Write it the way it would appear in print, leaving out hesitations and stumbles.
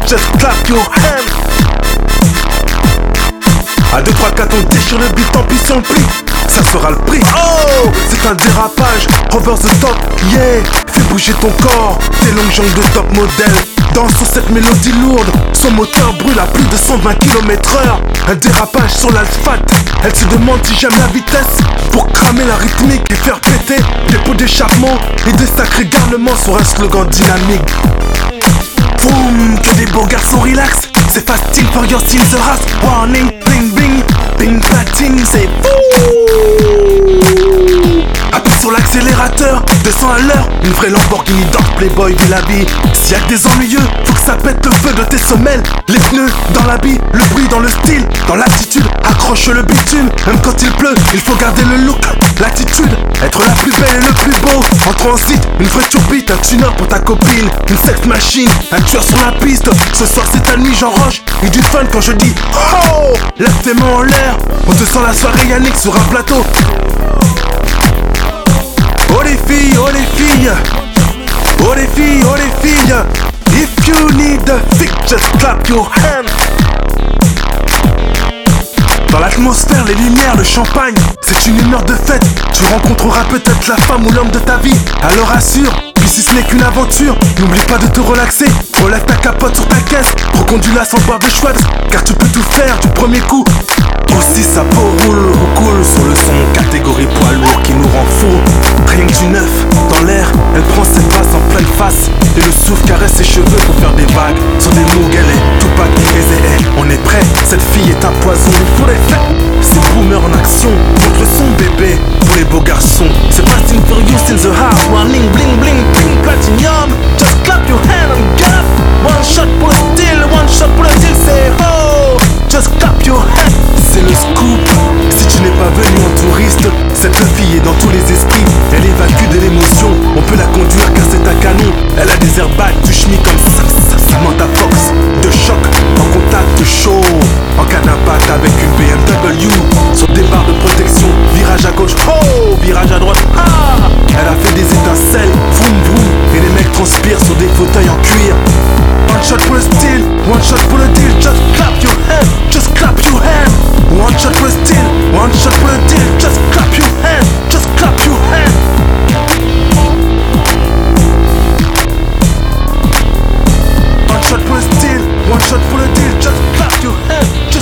just clap your hands. A 2, 3, 4, on déchire le beat, tant pis si on le plie, ça sera le prix. Oh, c'est un dérapage, over the top, yeah. Fais bouger ton corps, tes longues jambes de top modèle. Danse sur cette mélodie lourde, son moteur brûle à plus de 120 km/h. Un dérapage sur l'asphalte, elle se demande si j'aime la vitesse. Pour cramer la rythmique et faire péter des pots d'échappement et des sacrés garnements sur un slogan dynamique. Boum, que des beaux garçons relax. C'est facile for your steel the ras. Warning, bling bling, bing platine, c'est fou. Appuie sur l'accélérateur, 200 à l'heure. Une vraie Lamborghini Dodge Playboy de l'habit. S'il y a que des ennuyeux, faut que ça pète le feu de tes semelles. Les pneus dans l'habit, le bruit dans le style, dans l'attitude, accroche le bitume. Même quand il pleut, il faut garder le look, l'attitude, être la plus belle et le plus beau. En transit, une vraie turbite, un tuner pour ta copine, une sex machine, un tueur sur la piste. Ce soir c'est ta nuit, j'enroche, et du fun quand je dis oh, lève tes mains en l'air. On te sent la soirée Yannick sur un plateau. Oh les filles, oh les filles, oh les filles, oh les filles. If you need a fix, just clap your hands. Dans l'atmosphère, les lumières, le champagne, c'est une humeur de fête. Tu rencontreras peut-être la femme ou l'homme de ta vie. Alors assure, puis si ce n'est qu'une aventure, n'oublie pas de te relaxer. Relève ta capote sur ta caisse, reconduis-la sans boire de Schweppes, car tu peux tout faire du premier coup. Aussi sa peau roule ou coule sur le son, catégorie poids lourd qui nous rend fous. Rien que du neuf, dans l'air, elle prend cette basse en pleine face. Et le souffle caresse ses cheveux pour faire des vagues. Sur des mots, elle est tout pas qui on est prêt, cette fille est un poison, il faut les faire. C'est boomer en action, montre le son bébé. Pour les beaux garçons, c'est Fast and Furious in the house. Warning, bling bling, ping platinum. Just clap your hand and get up. One shot pour le style, one shot pour le style, c'est oh, just clap your hand. C'est le scoop, si tu n'es pas venu en touriste, cette fille est dans tous les esprits. Elle évacue de l'émotion, on peut la conduire car c'est un canon. Elle a des airbags du schmick comme Samantha Fox. De choc, en contact chaud, en cas d'impact avec une BMW. Sur des barres de protection, virage à gauche, oh, virage à droite, ah. Elle a fait des étincelles, vroom vroom, et les mecs transpirent sur des fauteuils en cuir. One shot pour le style, one shot pour le deal, just clap your hand, just clap your hand. One shot for the steel, one shot for the deal. Just clap your hand, just clap your hand. One shot for the steel, one shot for the deal. Just clap your hand.